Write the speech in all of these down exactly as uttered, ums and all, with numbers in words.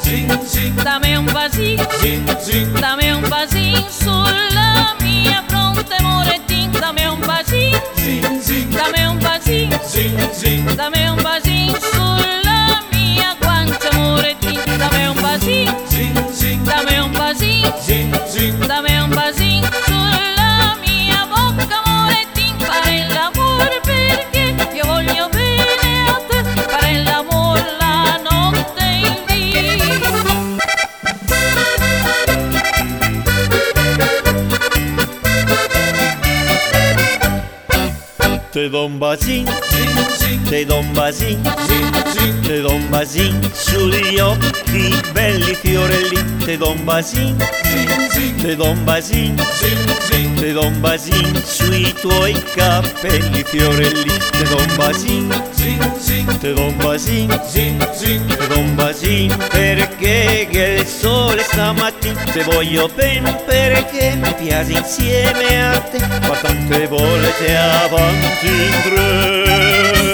zing, zing, dammi un basino, zing, zing, dammi un basino sulla mia fronte, morettin, dammi un basino, zing, zing, dammi un basino, zing, zing, dammi un basino sulla mia guancia, morettin, dammi un basino, zing, zing, dammi un basino, zing, zing, dammi un basino sulla mia bocca, morettin, fare l'amore perché io voglio bene a te, fare l'amore la notte in via. Te do un basin, zing, zing, te do un basin, zing, zing, te do un basin sugli occhi belli fiorelli, te do un basin, zing, zing, te do un basin, zing, zing, te do un basin sui tuoi capelli fiorelli, te do un basin, zing, zing, te do un basin, zing, zing, te do un basin perché che il sole stamattina te voglio bene perché mi piace insieme a te, ma tante volte avanti in tre.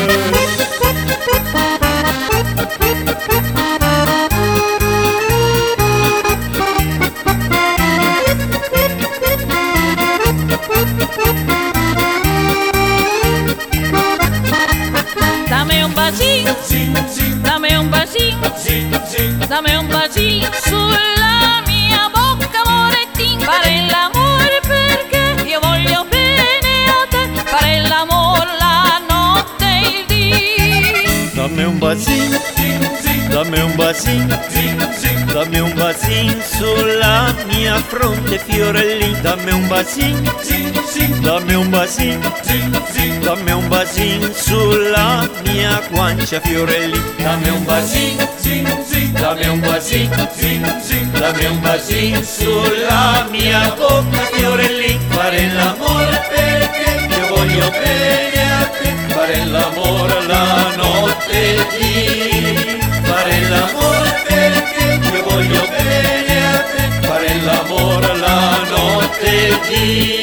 Dammi un basino, zing, zing, dammi un basino, zing, zing, dammi un basino sulla mia bocca, morettin, fare l'amore perché io voglio bene a te, fare l'amore la notte e il dì. Dammi un basin, zing, zing, dammi un basin, zing, zing, dammi un basin sulla mia fronte fiorelli, dammi un basin, zing, zing, dammi un basin, zing, zing, dammi un basin sulla mia guancia fiorelli, dammi un basin, zing, zing, dammi un basin, zing, zing, dammi un basin sulla mia bocca fiorelli, fare l'amore perché io voglio bene a te, fare l'amore la notte di, fare l'amore perché io voglio bene a te, fare l'amore la notte di.